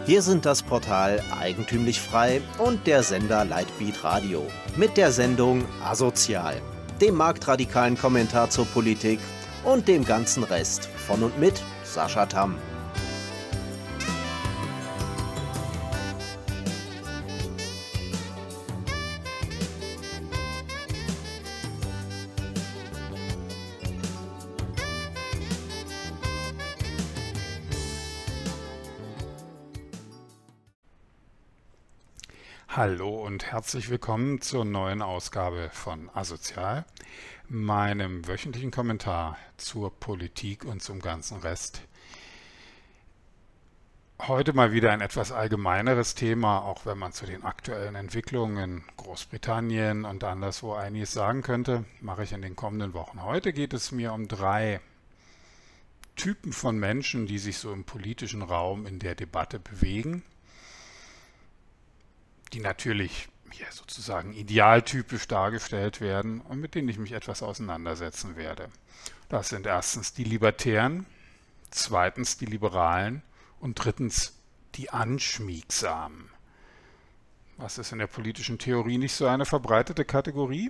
Wir sind das Portal Eigentümlich Frei und der Sender Lightbeat Radio mit der Sendung Asozial, dem marktradikalen Kommentar zur Politik und dem ganzen Rest von und mit Sascha Tamm. Hallo und herzlich willkommen zur neuen Ausgabe von Asozial, meinem wöchentlichen Kommentar zur Politik und zum ganzen Rest. Heute mal wieder ein etwas allgemeineres Thema, auch wenn man zu den aktuellen Entwicklungen in Großbritannien und anderswo einiges sagen könnte, mache ich in den kommenden Wochen. Heute geht es mir um 3 Typen von Menschen, die sich so im politischen Raum in der Debatte bewegen, die natürlich hier sozusagen idealtypisch dargestellt werden und mit denen ich mich etwas auseinandersetzen werde. Das sind erstens die Libertären, zweitens die Liberalen und drittens die Anschmiegsamen. Was ist in der politischen Theorie nicht so eine verbreitete Kategorie?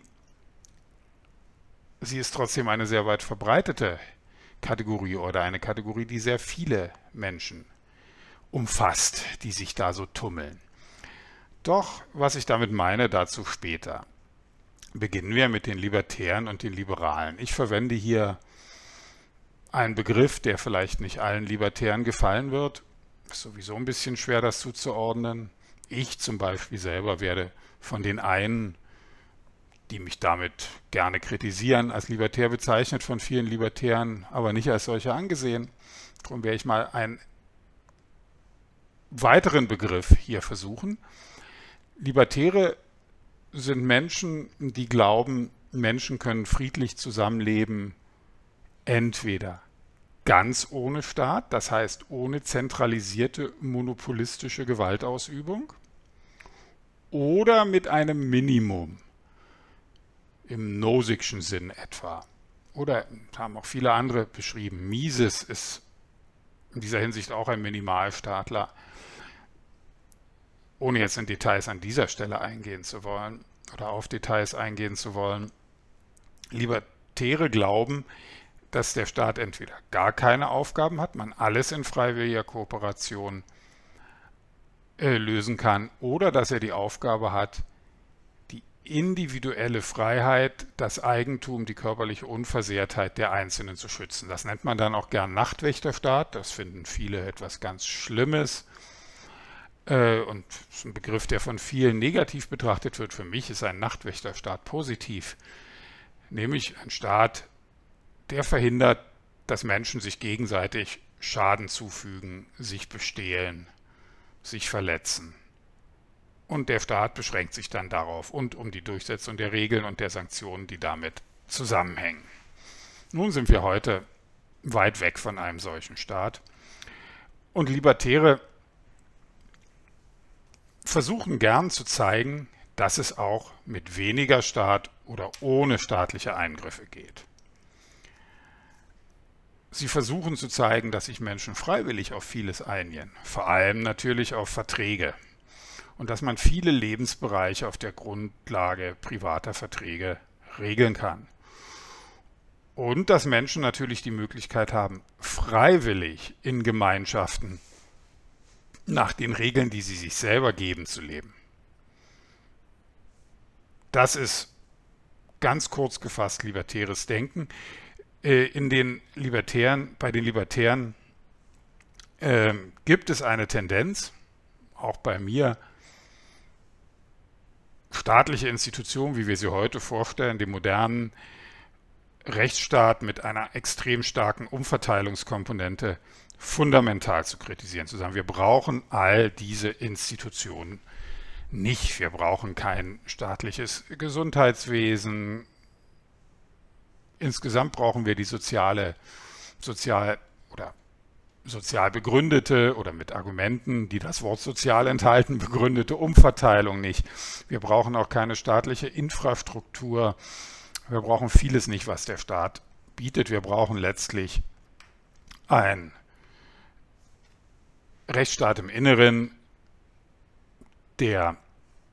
Sie ist trotzdem eine sehr weit verbreitete Kategorie oder eine Kategorie, die sehr viele Menschen umfasst, die sich da so tummeln. Doch, was ich damit meine, dazu später. Beginnen wir mit den Libertären und den Liberalen. Ich verwende hier einen Begriff, der vielleicht nicht allen Libertären gefallen wird. Ist sowieso ein bisschen schwer, das zuzuordnen. Ich zum Beispiel selber werde von den einen, die mich damit gerne kritisieren, als libertär bezeichnet, von vielen Libertären, aber nicht als solche angesehen. Darum werde ich mal einen weiteren Begriff hier versuchen. Libertäre sind Menschen, die glauben, Menschen können friedlich zusammenleben, entweder ganz ohne Staat, das heißt ohne zentralisierte monopolistische Gewaltausübung, oder mit einem Minimum, im Nozickschen Sinn etwa. Oder haben auch viele andere beschrieben. Mises ist in dieser Hinsicht auch ein Minimalstaatler. Ohne jetzt in Details an dieser Stelle eingehen zu wollen oder auf Details eingehen zu wollen, Libertäre glauben, dass der Staat entweder gar keine Aufgaben hat, man alles in freiwilliger Kooperation lösen kann, oder dass er die Aufgabe hat, die individuelle Freiheit, das Eigentum, die körperliche Unversehrtheit der Einzelnen zu schützen. Das nennt man dann auch gern Nachtwächterstaat, das finden viele etwas ganz Schlimmes. Und das ist ein Begriff, der von vielen negativ betrachtet wird. Für mich ist ein Nachtwächterstaat positiv, nämlich ein Staat, der verhindert, dass Menschen sich gegenseitig Schaden zufügen, sich bestehlen, sich verletzen. Und der Staat beschränkt sich dann darauf und um die Durchsetzung der Regeln und der Sanktionen, die damit zusammenhängen. Nun sind wir heute weit weg von einem solchen Staat. Und Libertäre versuchen gern zu zeigen, dass es auch mit weniger Staat oder ohne staatliche Eingriffe geht. Sie versuchen zu zeigen, dass sich Menschen freiwillig auf vieles einigen, vor allem natürlich auf Verträge, und dass man viele Lebensbereiche auf der Grundlage privater Verträge regeln kann. Und dass Menschen natürlich die Möglichkeit haben, freiwillig in Gemeinschaften nach den Regeln, die sie sich selber geben, zu leben. Das ist ganz kurz gefasst libertäres Denken. Bei den Libertären gibt es eine Tendenz, auch bei mir, staatliche Institutionen, wie wir sie heute vorstellen, den modernen Rechtsstaat mit einer extrem starken Umverteilungskomponente fundamental zu kritisieren, zu sagen, wir brauchen all diese Institutionen nicht. Wir brauchen kein staatliches Gesundheitswesen. Insgesamt brauchen wir die sozial begründete oder mit Argumenten, die das Wort sozial enthalten, begründete Umverteilung nicht. Wir brauchen auch keine staatliche Infrastruktur. Wir brauchen vieles nicht, was der Staat bietet. Wir brauchen letztlich ein Rechtsstaat im Inneren, der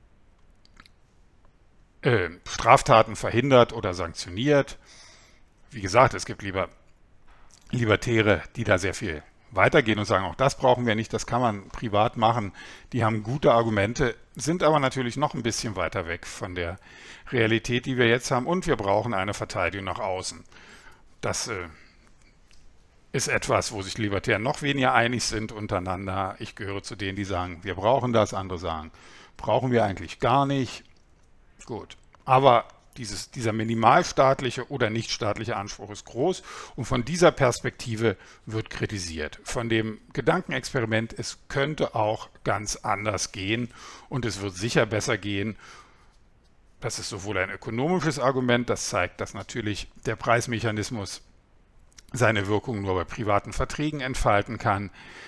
Straftaten verhindert oder sanktioniert. Wie gesagt, es gibt Libertäre, die da sehr viel weitergehen und sagen, auch das brauchen wir nicht, das kann man privat machen. Die haben gute Argumente, sind aber natürlich noch ein bisschen weiter weg von der Realität, die wir jetzt haben. Und wir brauchen eine Verteidigung nach außen. Das ist etwas, wo sich Libertären noch weniger einig sind untereinander. Ich gehöre zu denen, die sagen, wir brauchen das. Andere sagen, brauchen wir eigentlich gar nicht. Gut, aber dieser minimalstaatliche oder nichtstaatliche Anspruch ist groß und von dieser Perspektive wird kritisiert. Von dem Gedankenexperiment, es könnte auch ganz anders gehen und es wird sicher besser gehen. Das ist sowohl ein ökonomisches Argument, das zeigt, dass natürlich der Preismechanismus seine Wirkung nur bei privaten Verträgen entfalten kann,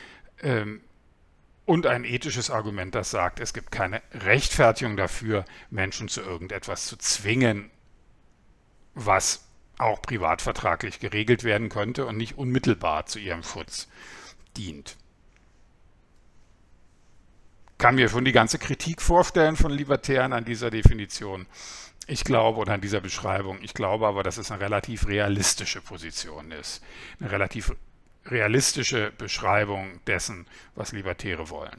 und ein ethisches Argument, das sagt, es gibt keine Rechtfertigung dafür, Menschen zu irgendetwas zu zwingen, was auch privatvertraglich geregelt werden könnte und nicht unmittelbar zu ihrem Schutz dient. Kann mir schon die ganze Kritik vorstellen von Libertären an dieser Definition. Ich glaube, oder an dieser Beschreibung, ich glaube aber, dass es eine relativ realistische Position ist. Eine relativ realistische Beschreibung dessen, was Libertäre wollen.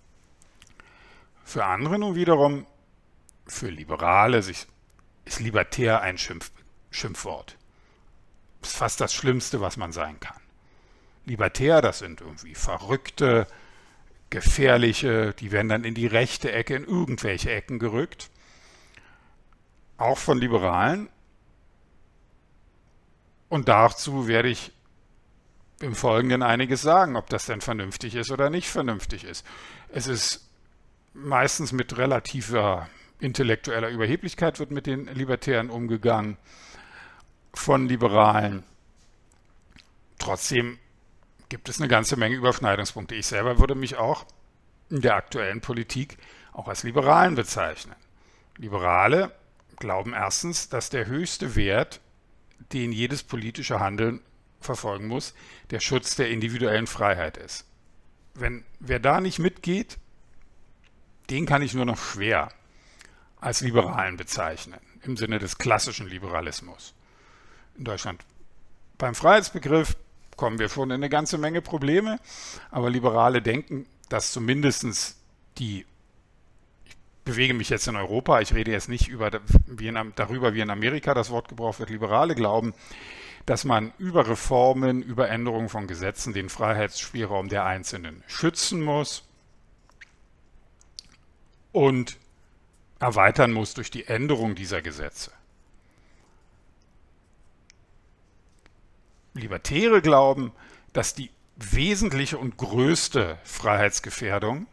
Für andere nun wiederum, für Liberale, ist libertär ein Schimpfwort. Das ist fast das Schlimmste, was man sein kann. Libertär, das sind irgendwie Verrückte, Gefährliche, die werden dann in die rechte Ecke, in irgendwelche Ecken gerückt. Auch von Liberalen. Und dazu werde ich im Folgenden einiges sagen, ob das denn vernünftig ist oder nicht vernünftig ist. Es ist meistens mit relativer intellektueller Überheblichkeit wird mit den Libertären umgegangen von Liberalen. Trotzdem gibt es eine ganze Menge Überschneidungspunkte. Ich selber würde mich auch in der aktuellen Politik auch als Liberalen bezeichnen. Liberale glauben erstens, dass der höchste Wert, den jedes politische Handeln verfolgen muss, der Schutz der individuellen Freiheit ist. Wer da nicht mitgeht, den kann ich nur noch schwer als Liberalen bezeichnen, im Sinne des klassischen Liberalismus. In Deutschland beim Freiheitsbegriff kommen wir schon in eine ganze Menge Probleme, aber Liberale denken, dass zumindest ich bewege mich jetzt in Europa, ich rede jetzt nicht darüber, wie in Amerika das Wort gebraucht wird. Liberale glauben, dass man über Reformen, über Änderungen von Gesetzen den Freiheitsspielraum der Einzelnen schützen muss und erweitern muss durch die Änderung dieser Gesetze. Libertäre glauben, dass die wesentliche und größte Freiheitsgefährdung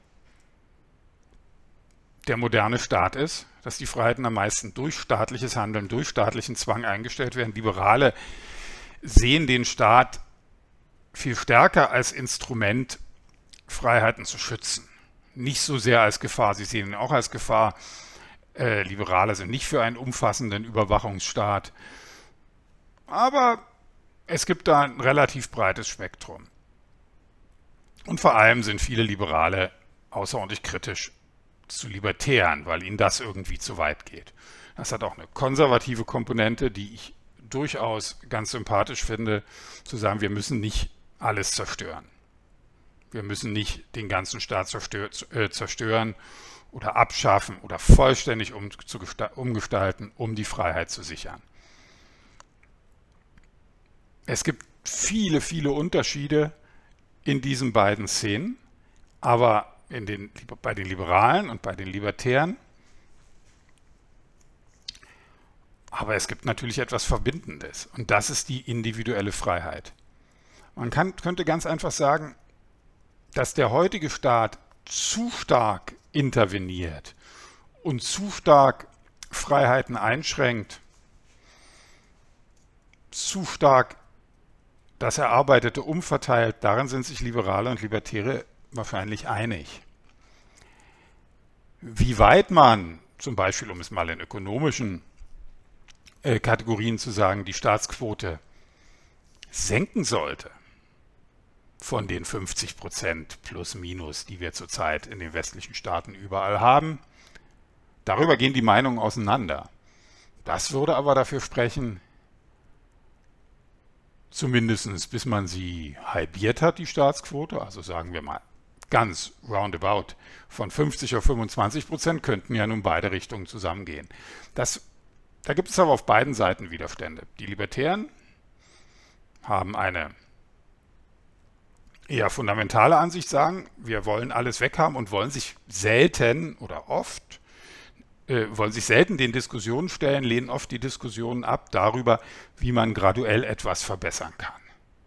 der moderne Staat ist, dass die Freiheiten am meisten durch staatliches Handeln, durch staatlichen Zwang eingestellt werden. Liberale sehen den Staat viel stärker als Instrument, Freiheiten zu schützen. Nicht so sehr als Gefahr, sie sehen ihn auch als Gefahr. Liberale sind nicht für einen umfassenden Überwachungsstaat. Aber es gibt da ein relativ breites Spektrum. Und vor allem sind viele Liberale außerordentlich kritisch zu Libertären, weil ihnen das irgendwie zu weit geht. Das hat auch eine konservative Komponente, die ich durchaus ganz sympathisch finde, zu sagen, wir müssen nicht alles zerstören. Wir müssen nicht den ganzen Staat zerstören oder abschaffen oder vollständig umgestalten, um die Freiheit zu sichern. Es gibt viele, viele Unterschiede in diesen beiden Szenen, aber bei den Liberalen und bei den Libertären. Aber es gibt natürlich etwas Verbindendes und das ist die individuelle Freiheit. Man könnte ganz einfach sagen, dass der heutige Staat zu stark interveniert und zu stark Freiheiten einschränkt, zu stark das Erarbeitete umverteilt, darin sind sich Liberale und Libertäre wahrscheinlich einig. Wie weit man, zum Beispiel, um es mal in ökonomischen Kategorien zu sagen, die Staatsquote senken sollte, von den 50% plus minus, die wir zurzeit in den westlichen Staaten überall haben. Darüber gehen die Meinungen auseinander. Das würde aber dafür sprechen, zumindest bis man sie halbiert hat, die Staatsquote, also sagen wir mal ganz roundabout, von 50 auf 25% könnten ja nun beide Richtungen zusammengehen. Da gibt es aber auf beiden Seiten Widerstände. Die Libertären haben eine eher fundamentale Ansicht, sagen, wir wollen alles weghaben und wollen sich selten oder oft wollen sich selten den Diskussionen stellen, lehnen oft die Diskussionen ab darüber, wie man graduell etwas verbessern kann.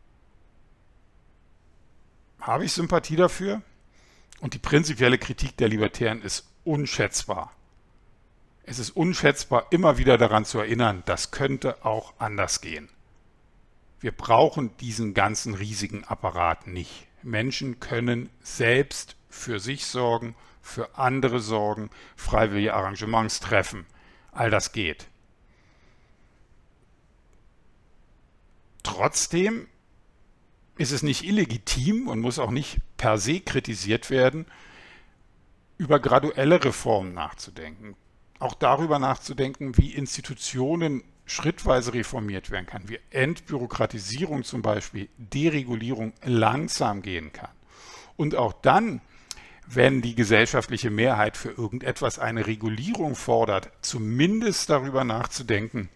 Habe ich Sympathie dafür? Und die prinzipielle Kritik der Libertären ist unschätzbar. Es ist unschätzbar, immer wieder daran zu erinnern, das könnte auch anders gehen. Wir brauchen diesen ganzen riesigen Apparat nicht. Menschen können selbst für sich sorgen, für andere sorgen, freiwillige Arrangements treffen. All das geht. Trotzdem ist es nicht illegitim und muss auch nicht per se kritisiert werden, über graduelle Reformen nachzudenken. Auch darüber nachzudenken, wie Institutionen schrittweise reformiert werden kann, wie Entbürokratisierung zum Beispiel, Deregulierung langsam gehen kann. Und auch dann, wenn die gesellschaftliche Mehrheit für irgendetwas eine Regulierung fordert, zumindest darüber nachzudenken,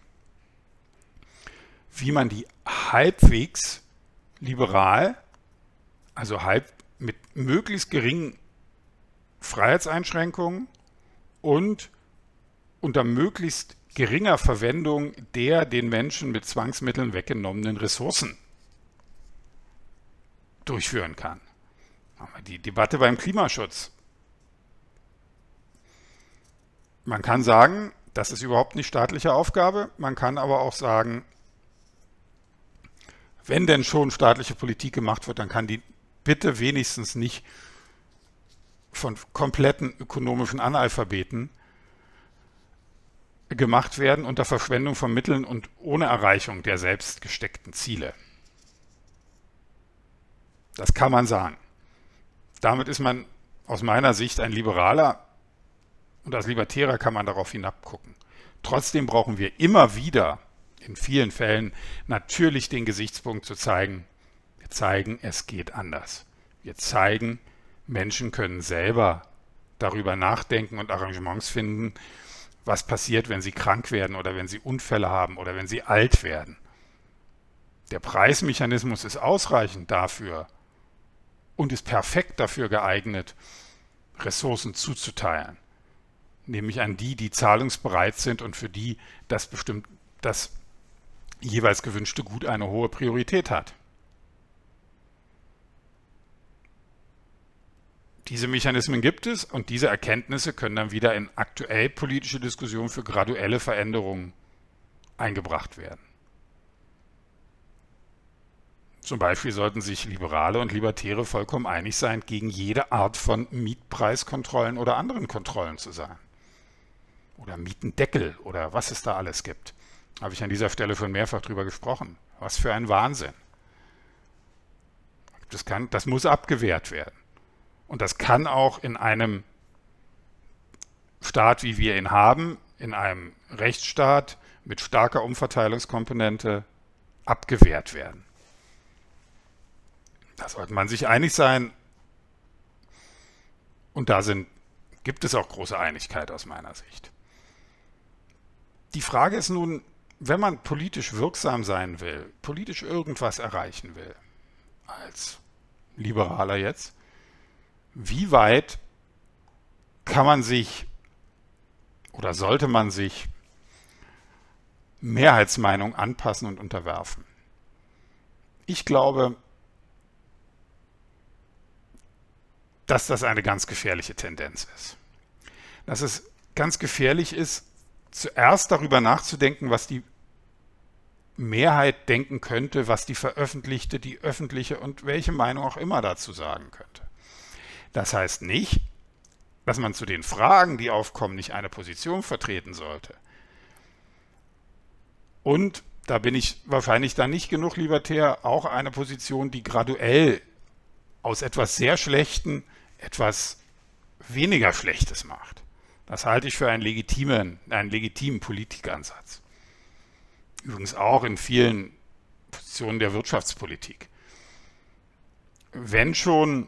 wie man die halbwegs liberal, also mit möglichst geringen Freiheitseinschränkungen und unter möglichst geringer Verwendung der den Menschen mit Zwangsmitteln weggenommenen Ressourcen durchführen kann. Die Debatte beim Klimaschutz. Man kann sagen, das ist überhaupt nicht staatliche Aufgabe. Man kann aber auch sagen, wenn denn schon staatliche Politik gemacht wird, dann kann die bitte wenigstens nicht von kompletten ökonomischen Analphabeten gemacht werden unter Verschwendung von Mitteln und ohne Erreichung der selbst gesteckten Ziele. Das kann man sagen. Damit ist man aus meiner Sicht ein Liberaler und als Libertärer kann man darauf hinabgucken. Trotzdem brauchen wir immer wieder, in vielen Fällen, natürlich den Gesichtspunkt zu zeigen, wir zeigen, es geht anders. Wir zeigen, Menschen können selber darüber nachdenken und Arrangements finden, was passiert, wenn sie krank werden oder wenn sie Unfälle haben oder wenn sie alt werden. Der Preismechanismus ist ausreichend dafür und ist perfekt dafür geeignet, Ressourcen zuzuteilen. Nämlich an die, die zahlungsbereit sind und für die das jeweils gewünschte Gut eine hohe Priorität hat. Diese Mechanismen gibt es und diese Erkenntnisse können dann wieder in aktuell politische Diskussionen für graduelle Veränderungen eingebracht werden. Zum Beispiel sollten sich Liberale und Libertäre vollkommen einig sein, gegen jede Art von Mietpreiskontrollen oder anderen Kontrollen zu sein. Oder Mietendeckel oder was es da alles gibt. Habe ich an dieser Stelle schon mehrfach drüber gesprochen. Was für ein Wahnsinn. Das muss abgewehrt werden. Und das kann auch in einem Staat, wie wir ihn haben, in einem Rechtsstaat mit starker Umverteilungskomponente abgewehrt werden. Da sollte man sich einig sein. Und da gibt es auch große Einigkeit aus meiner Sicht. Die Frage ist nun, wenn man politisch wirksam sein will, politisch irgendwas erreichen will, als Liberaler jetzt, wie weit kann man sich oder sollte man sich Mehrheitsmeinung anpassen und unterwerfen? Ich glaube, dass das eine ganz gefährliche Tendenz ist. Dass es ganz gefährlich ist, zuerst darüber nachzudenken, was die Mehrheit denken könnte, was die veröffentlichte, die öffentliche und welche Meinung auch immer dazu sagen könnte. Das heißt nicht, dass man zu den Fragen, die aufkommen, nicht eine Position vertreten sollte. Und da bin ich wahrscheinlich dann nicht genug libertär, auch eine Position, die graduell aus etwas sehr Schlechtem etwas weniger Schlechtes macht. Das halte ich für einen legitimen Politikansatz. Übrigens auch in vielen Positionen der Wirtschaftspolitik. Wenn schon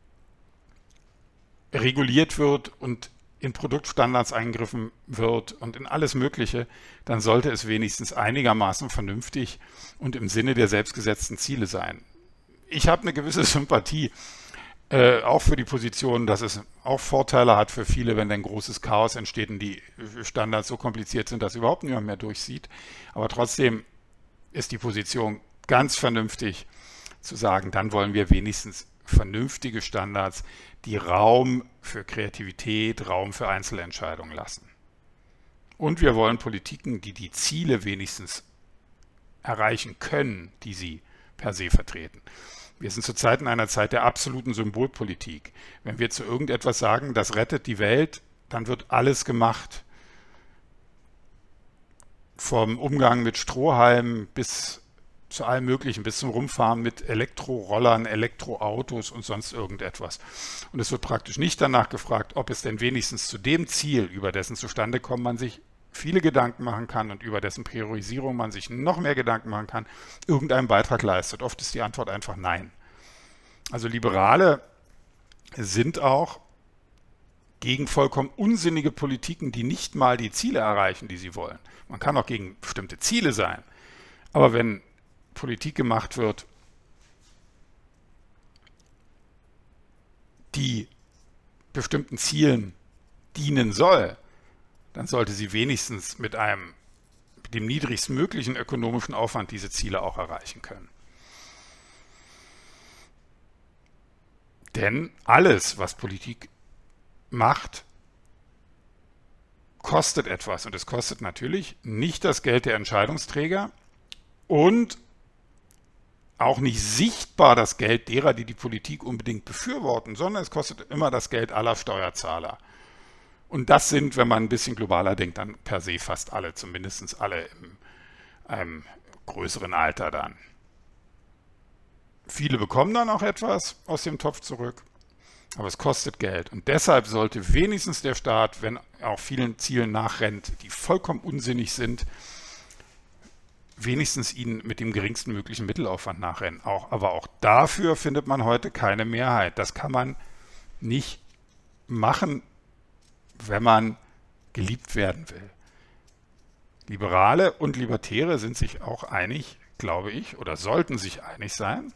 reguliert wird und in Produktstandards eingegriffen wird und in alles Mögliche, dann sollte es wenigstens einigermaßen vernünftig und im Sinne der selbstgesetzten Ziele sein. Ich habe eine gewisse Sympathie auch für die Position, dass es auch Vorteile hat für viele, wenn ein großes Chaos entsteht und die Standards so kompliziert sind, dass überhaupt niemand mehr durchsieht. Aber trotzdem ist die Position ganz vernünftig zu sagen, dann wollen wir wenigstens vernünftige Standards, die Raum für Kreativität, Raum für Einzelentscheidungen lassen. Und wir wollen Politiken, die die Ziele wenigstens erreichen können, die sie per se vertreten. Wir sind zurzeit in einer Zeit der absoluten Symbolpolitik. Wenn wir zu irgendetwas sagen, das rettet die Welt, dann wird alles gemacht. Vom Umgang mit Strohhalmen bis zu allem Möglichen, bis zum Rumfahren mit Elektrorollern, Elektroautos und sonst irgendetwas. Und es wird praktisch nicht danach gefragt, ob es denn wenigstens zu dem Ziel, über dessen Zustandekommen man sich viele Gedanken machen kann und über dessen Priorisierung man sich noch mehr Gedanken machen kann, irgendeinen Beitrag leistet. Oft ist die Antwort einfach nein. Also Liberale sind auch gegen vollkommen unsinnige Politiken, die nicht mal die Ziele erreichen, die sie wollen. Man kann auch gegen bestimmte Ziele sein. Aber wenn Politik gemacht wird, die bestimmten Zielen dienen soll, dann sollte sie wenigstens mit dem niedrigstmöglichen ökonomischen Aufwand diese Ziele auch erreichen können. Denn alles, was Politik macht, kostet etwas. Und es kostet natürlich nicht das Geld der Entscheidungsträger und auch nicht sichtbar das Geld derer, die die Politik unbedingt befürworten, sondern es kostet immer das Geld aller Steuerzahler. Und das sind, wenn man ein bisschen globaler denkt, dann per se fast alle, zumindest alle in einem größeren Alter dann. Viele bekommen dann auch etwas aus dem Topf zurück, aber es kostet Geld. Und deshalb sollte wenigstens der Staat, wenn er auch vielen Zielen nachrennt, die vollkommen unsinnig sind, wenigstens ihnen mit dem geringsten möglichen Mittelaufwand nachrennen. Aber auch dafür findet man heute keine Mehrheit. Das kann man nicht machen, wenn man geliebt werden will. Liberale und Libertäre sind sich auch einig, glaube ich, oder sollten sich einig sein,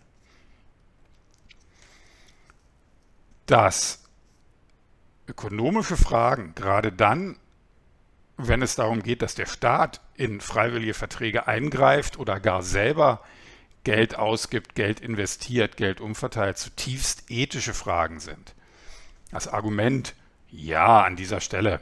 dass ökonomische Fragen, gerade dann, wenn es darum geht, dass der Staat in freiwillige Verträge eingreift oder gar selber Geld ausgibt, Geld investiert, Geld umverteilt, zutiefst ethische Fragen sind. Das Argument, ja, an dieser Stelle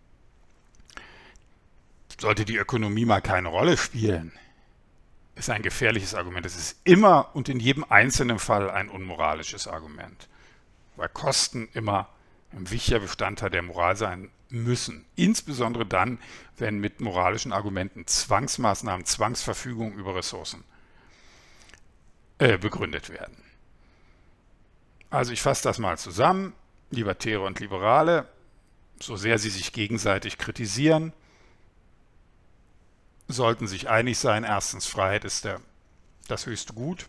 sollte die Ökonomie mal keine Rolle spielen, ist ein gefährliches Argument. Es ist immer und in jedem einzelnen Fall ein unmoralisches Argument, weil Kosten immer ein wichtiger Bestandteil der Moral sein müssen. Insbesondere dann, wenn mit moralischen Argumenten Zwangsmaßnahmen, Zwangsverfügungen über Ressourcen begründet werden. Also ich fasse das mal zusammen. Libertäre und Liberale, so sehr sie sich gegenseitig kritisieren, sollten sich einig sein. Erstens, Freiheit ist das höchste Gut.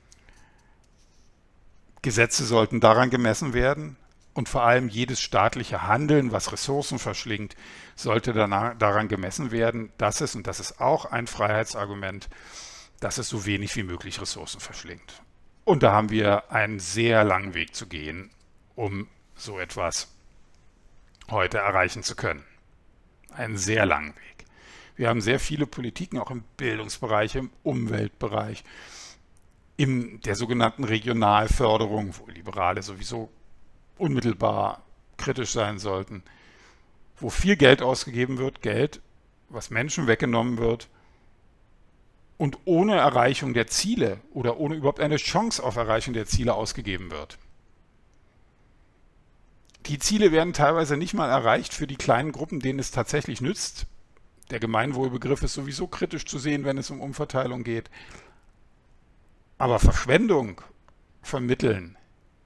Gesetze sollten daran gemessen werden. Und vor allem jedes staatliche Handeln, was Ressourcen verschlingt, sollte daran gemessen werden, dass es, und das ist auch ein Freiheitsargument, dass es so wenig wie möglich Ressourcen verschlingt. Und da haben wir einen sehr langen Weg zu gehen, um so etwas heute erreichen zu können. Einen sehr langen Weg. Wir haben sehr viele Politiken, auch im Bildungsbereich, im Umweltbereich, in der sogenannten Regionalförderung, wo Liberale sowieso unmittelbar kritisch sein sollten, wo viel Geld ausgegeben wird, Geld, was Menschen weggenommen wird und ohne Erreichung der Ziele oder ohne überhaupt eine Chance auf Erreichung der Ziele ausgegeben wird. Die Ziele werden teilweise nicht mal erreicht für die kleinen Gruppen, denen es tatsächlich nützt. Der Gemeinwohlbegriff ist sowieso kritisch zu sehen, wenn es um Umverteilung geht. Aber Verschwendung von Mitteln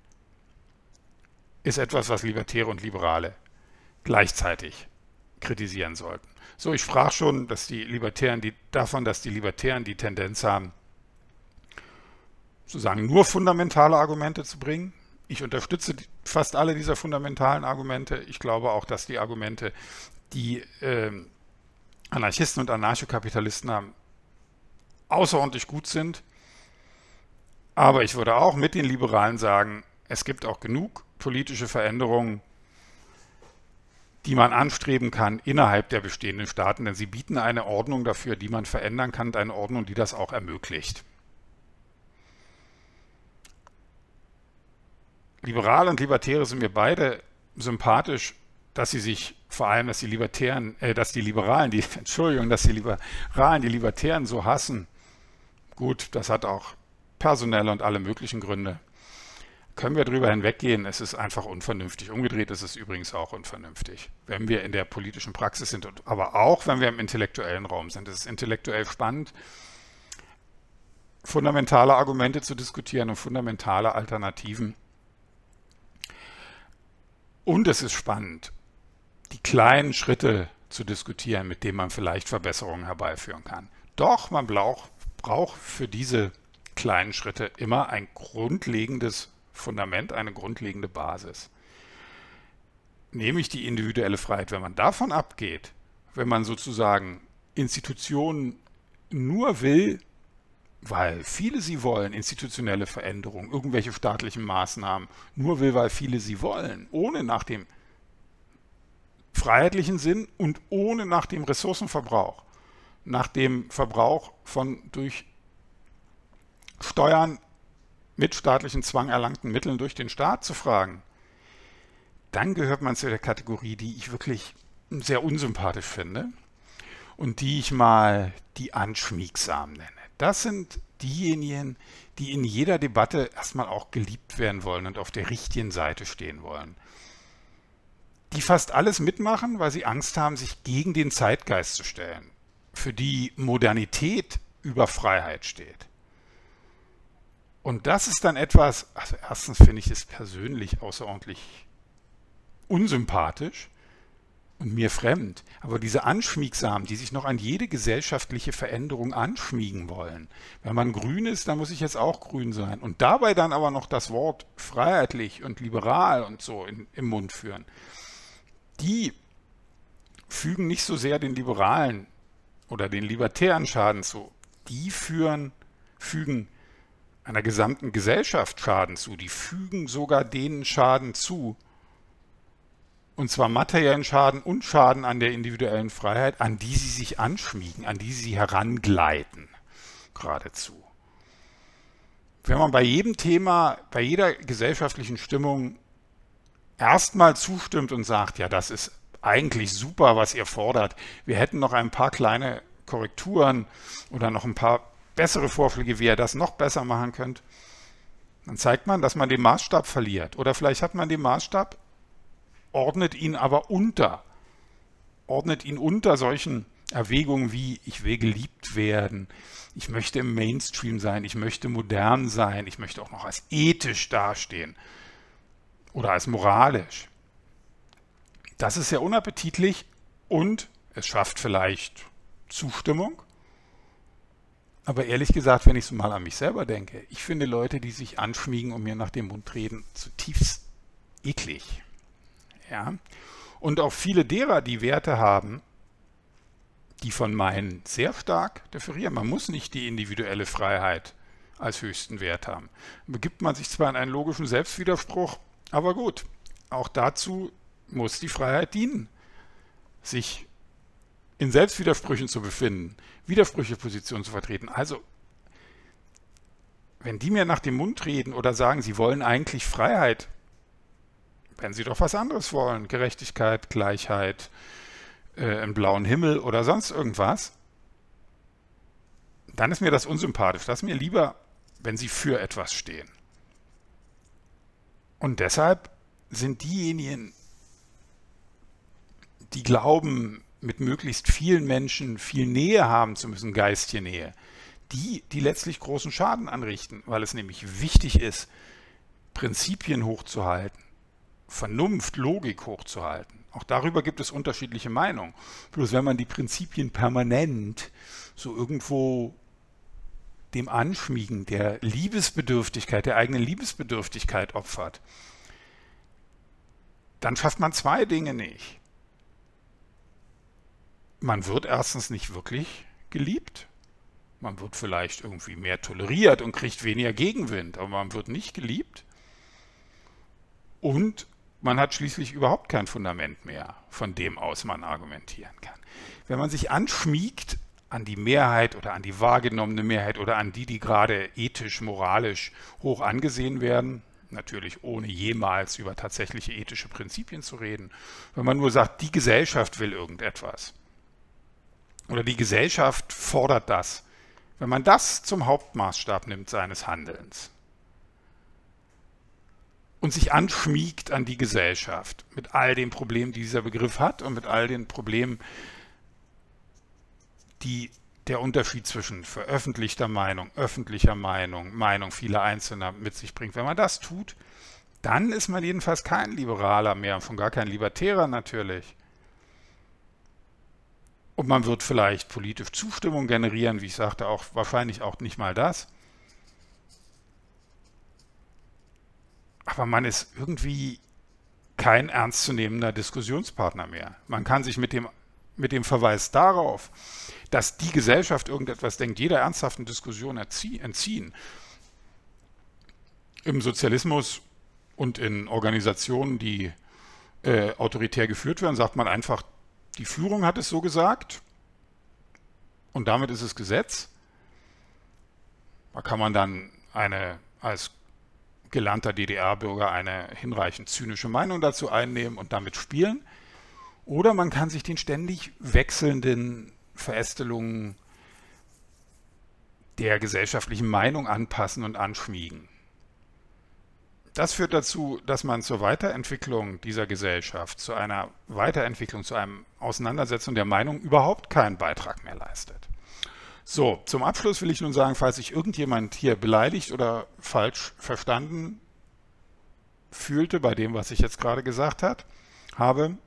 ist etwas, was Libertäre und Liberale gleichzeitig kritisieren sollten. So, ich sprach schon, dass die Libertären die Tendenz haben, sozusagen nur fundamentale Argumente zu bringen. Ich unterstütze fast alle dieser fundamentalen Argumente. Ich glaube auch, dass die Argumente, die Anarchisten und Anarchokapitalisten haben, außerordentlich gut sind. Aber ich würde auch mit den Liberalen sagen, es gibt auch genug politische Veränderungen, die man anstreben kann innerhalb der bestehenden Staaten, denn sie bieten eine Ordnung dafür, die man verändern kann, eine Ordnung, die das auch ermöglicht. Liberale und Libertäre sind mir beide sympathisch, dass die Liberalen die Libertären so hassen. Gut, das hat auch personelle und alle möglichen Gründe. Können wir drüber hinweggehen, es ist einfach unvernünftig. Umgedreht ist es übrigens auch unvernünftig, wenn wir in der politischen Praxis sind, aber auch, wenn wir im intellektuellen Raum sind. Es ist intellektuell spannend, fundamentale Argumente zu diskutieren und fundamentale Alternativen. Und es ist spannend, die kleinen Schritte zu diskutieren, mit denen man vielleicht Verbesserungen herbeiführen kann. Doch man braucht für diese kleinen Schritte immer ein grundlegendes Fundament, eine grundlegende Basis. Nämlich die individuelle Freiheit. Wenn man davon abgeht, wenn man sozusagen Institutionen nur will, weil viele sie wollen, institutionelle Veränderungen, irgendwelche staatlichen Maßnahmen, nur will, weil viele sie wollen, ohne nach dem freiheitlichen Sinn und ohne nach dem Ressourcenverbrauch, nach dem Verbrauch von durch Steuern mit staatlichen Zwang erlangten Mitteln durch den Staat zu fragen, dann gehört man zu der Kategorie, die ich wirklich sehr unsympathisch finde und die ich mal die Anschmiegsamen nenne. Das sind diejenigen, die in jeder Debatte erstmal auch geliebt werden wollen und auf der richtigen Seite stehen wollen. Die fast alles mitmachen, weil sie Angst haben, sich gegen den Zeitgeist zu stellen, für die Modernität über Freiheit steht. Und das ist dann etwas, also erstens finde ich es persönlich außerordentlich unsympathisch und mir fremd, aber diese Anschmiegsamen, die sich noch an jede gesellschaftliche Veränderung anschmiegen wollen. Wenn man grün ist, dann muss ich jetzt auch grün sein und dabei dann aber noch das Wort freiheitlich und liberal und so im Mund führen. Die fügen nicht so sehr den Liberalen oder den Libertären Schaden zu. Die fügen einer gesamten Gesellschaft Schaden zu. Die fügen sogar denen Schaden zu. Und zwar materiellen Schaden und Schaden an der individuellen Freiheit, an die sie sich anschmiegen, an die sie herangleiten, geradezu. Wenn man bei jedem Thema, bei jeder gesellschaftlichen Stimmung erstmal zustimmt und sagt, ja, das ist eigentlich super, was ihr fordert, wir hätten noch ein paar kleine Korrekturen oder noch ein paar bessere Vorschläge, wie ihr das noch besser machen könnt, dann zeigt man, dass man den Maßstab verliert. Oder vielleicht hat man den Maßstab, ordnet ihn unter solchen Erwägungen wie, ich will geliebt werden, ich möchte im Mainstream sein, ich möchte modern sein, ich möchte auch noch als ethisch dastehen oder als moralisch. Das ist sehr unappetitlich und es schafft vielleicht Zustimmung. Aber ehrlich gesagt, wenn ich so mal an mich selber denke, ich finde Leute, die sich anschmiegen und mir nach dem Mund reden, zutiefst eklig. Ja? Und auch viele derer, die Werte haben, die von meinen sehr stark differieren. Man muss nicht die individuelle Freiheit als höchsten Wert haben. Begibt man sich zwar in einen logischen Selbstwiderspruch, aber gut, auch dazu muss die Freiheit dienen, sich in Selbstwidersprüchen zu befinden, Widersprüchepositionen zu vertreten. Also, wenn die mir nach dem Mund reden oder sagen, sie wollen eigentlich Freiheit, wenn sie doch was anderes wollen, Gerechtigkeit, Gleichheit, einen blauen Himmel oder sonst irgendwas, dann ist mir das unsympathisch. Das ist mir lieber, wenn sie für etwas stehen. Und deshalb sind diejenigen, die glauben, mit möglichst vielen Menschen viel Nähe haben zu müssen, geistige Nähe, die letztlich großen Schaden anrichten, weil es nämlich wichtig ist, Prinzipien hochzuhalten, Vernunft, Logik hochzuhalten. Auch darüber gibt es unterschiedliche Meinungen. Bloß wenn man die Prinzipien permanent so irgendwo dem Anschmiegen der Liebesbedürftigkeit, der eigenen Liebesbedürftigkeit opfert, dann schafft man zwei Dinge nicht. Man wird erstens nicht wirklich geliebt. Man wird vielleicht irgendwie mehr toleriert und kriegt weniger Gegenwind, aber man wird nicht geliebt. Und man hat schließlich überhaupt kein Fundament mehr, von dem aus man argumentieren kann. Wenn man sich anschmiegt an die Mehrheit oder an die wahrgenommene Mehrheit oder an die gerade ethisch, moralisch hoch angesehen werden, natürlich ohne jemals über tatsächliche ethische Prinzipien zu reden, wenn man nur sagt, die Gesellschaft will irgendetwas oder die Gesellschaft fordert das, wenn man das zum Hauptmaßstab nimmt seines Handelns und sich anschmiegt an die Gesellschaft mit all den Problemen, die dieser Begriff hat und mit all den Problemen, die der Unterschied zwischen veröffentlichter Meinung, öffentlicher Meinung, Meinung vieler Einzelner mit sich bringt. Wenn man das tut, dann ist man jedenfalls kein Liberaler mehr und schon gar kein Libertärer natürlich. Und man wird vielleicht politisch Zustimmung generieren, wie ich sagte, auch wahrscheinlich auch nicht mal das. Aber man ist irgendwie kein ernstzunehmender Diskussionspartner mehr. Man kann sich mit dem Verweis darauf, dass die Gesellschaft irgendetwas denkt, jeder ernsthaften Diskussion entziehen. Im Sozialismus und in Organisationen, die autoritär geführt werden, sagt man einfach, die Führung hat es so gesagt und damit ist es Gesetz. Da kann man dann als gelernter DDR-Bürger eine hinreichend zynische Meinung dazu einnehmen und damit spielen. Oder man kann sich den ständig wechselnden Verästelungen der gesellschaftlichen Meinung anpassen und anschmiegen. Das führt dazu, dass man zur Weiterentwicklung dieser Gesellschaft, zu einer Weiterentwicklung, zu einem Auseinandersetzung der Meinung überhaupt keinen Beitrag mehr leistet. So, zum Abschluss will ich nun sagen, falls sich irgendjemand hier beleidigt oder falsch verstanden fühlte bei dem, was ich jetzt gerade gesagt habe,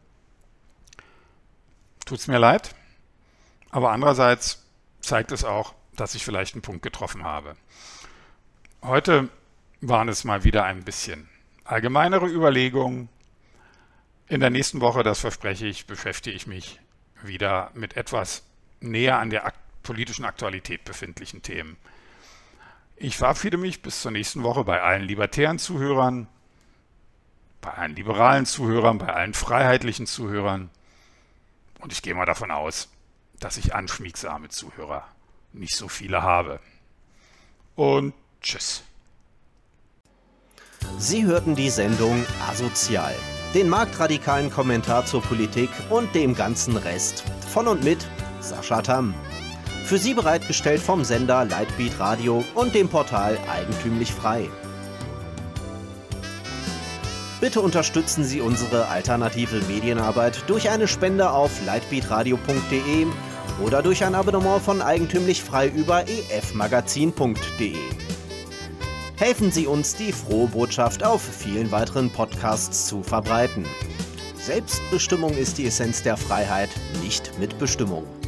tut es mir leid, aber andererseits zeigt es auch, dass ich vielleicht einen Punkt getroffen habe. Heute waren es mal wieder ein bisschen allgemeinere Überlegungen. In der nächsten Woche, das verspreche ich, beschäftige ich mich wieder mit etwas näher an der politischen Aktualität befindlichen Themen. Ich verabschiede mich bis zur nächsten Woche bei allen libertären Zuhörern, bei allen liberalen Zuhörern, bei allen freiheitlichen Zuhörern. Und ich gehe mal davon aus, dass ich anschmiegsame Zuhörer nicht so viele habe. Und tschüss. Sie hörten die Sendung Asozial, den marktradikalen Kommentar zur Politik und dem ganzen Rest von und mit Sascha Tamm. Für Sie bereitgestellt vom Sender Lightbeat Radio und dem Portal Eigentümlich Frei. Bitte unterstützen Sie unsere alternative Medienarbeit durch eine Spende auf lightbeatradio.de oder durch ein Abonnement von Eigentümlich Frei über efmagazin.de. Helfen Sie uns, die frohe Botschaft auf vielen weiteren Podcasts zu verbreiten. Selbstbestimmung ist die Essenz der Freiheit, nicht Mitbestimmung.